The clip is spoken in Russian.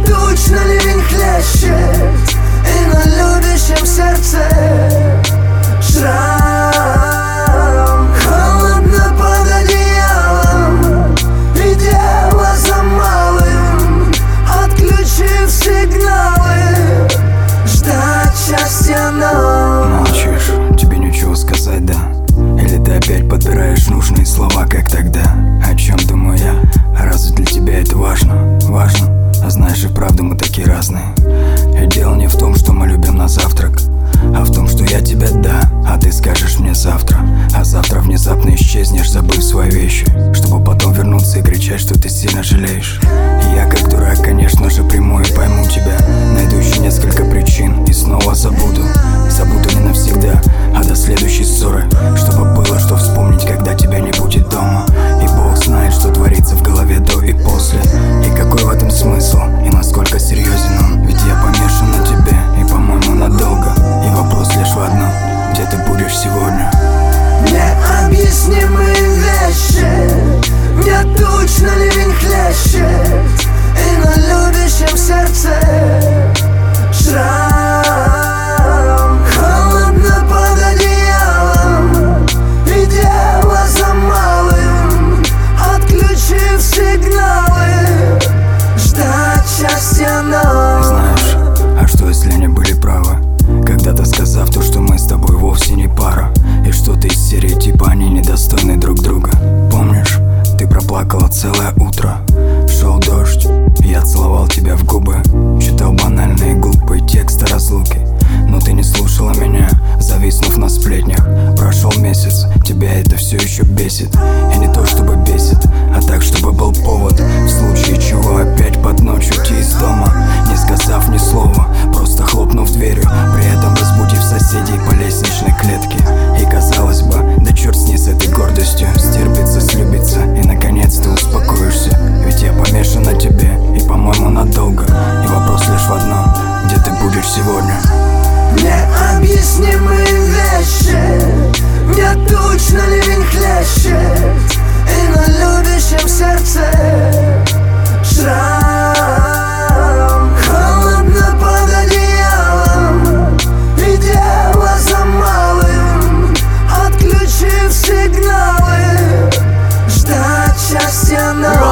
точно ливень хлещет, и на любящем сердце шрам. Холодно под одеялом, и дело за малым, отключив сигналы, ждать счастья нам. Молчишь, тебе ничего сказать, да? Или ты опять подбираешь нужные слова, как тогда? О чем думаю я? А разве для тебя это важно? Важно? А знаешь, и правда мы такие разные. И дело не в том, что мы любим на завтрак, а в том, что я тебе да, а ты скажешь мне завтра. А завтра внезапно исчезнешь, забыв свои вещи, чтобы потом вернуться и кричать, что ты сильно жалеешь. И я, как дурак, конечно же, приму и пойму тебя. Найду еще несколько причин и снова забуду. Забуду не навсегда, а до следующей ссоры, чтобы было что вспомнить, когда тебя не будет дома. И Бог знает, что творится в голове до и после. И какой в этом смысл, и насколько серьезен он. Ведь я помешан на тебе, и, по-моему, надолго. И вопрос лишь в одном: где ты будешь сегодня? Необъяснимые вещи, мне точно ливень хлещет, и на любящем сердце шрам. Холодно под одеялом, и дело за малым, отключив сигналы, ждать счастья нам. Знаешь, а что если они были правы, когда-то сказав то, что мы с тобой вовсе не пара, и что-то из серии типа они недостойны друг друга? Помнишь, ты проплакала целое утро, шел дождь, я целовал тебя в губы, читал банальные глупые тексты разлуки, но ты не слушала меня, зависнув на сплетнях. Прошел месяц, тебя это все еще бесит. И не то чтобы бесит, а так, чтобы был повод, в случае чего опять под ночь уйти из дома, не сказав ни слова, просто хлопнув дверью, при этом разбудив соседей по лестничной клетке. И казалось бы, да черт с ней с этой гордостью, стерпится, слюбится, и наконец ты успокоишься. Ведь я помешан на тебе, и, по-моему, надолго. И вопрос лишь в одном: где ты будешь сегодня? Необъяснимые вещи, мне точно ливень хлещет, и на любящем сердце шрам. Холодно под одеялом, и дело за малым, отключив сигналы, ждать счастья нам.